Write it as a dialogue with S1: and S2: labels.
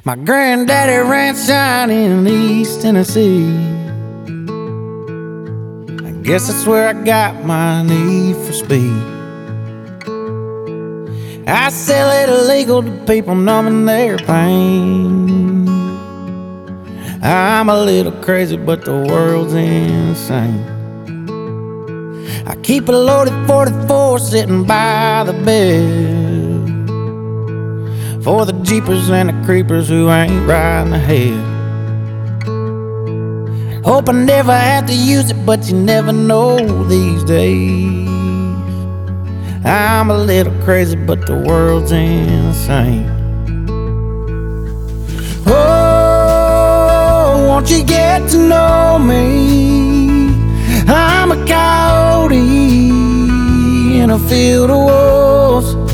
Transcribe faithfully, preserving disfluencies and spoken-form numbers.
S1: My granddaddy ran shine in East Tennessee. I guess that's where I got my need for speed. I sell it illegal to people numbing their pain. I'm a little crazy, but the world's insane. I keep a loaded forty-four sitting by the bed for the jeepers and the creepers who ain't riding ahead. Hope I never have to use it, but you never know these days. I'm a little crazy, but the world's insane. Oh, won't you get to know me? I'm a coyote in a field of wolves.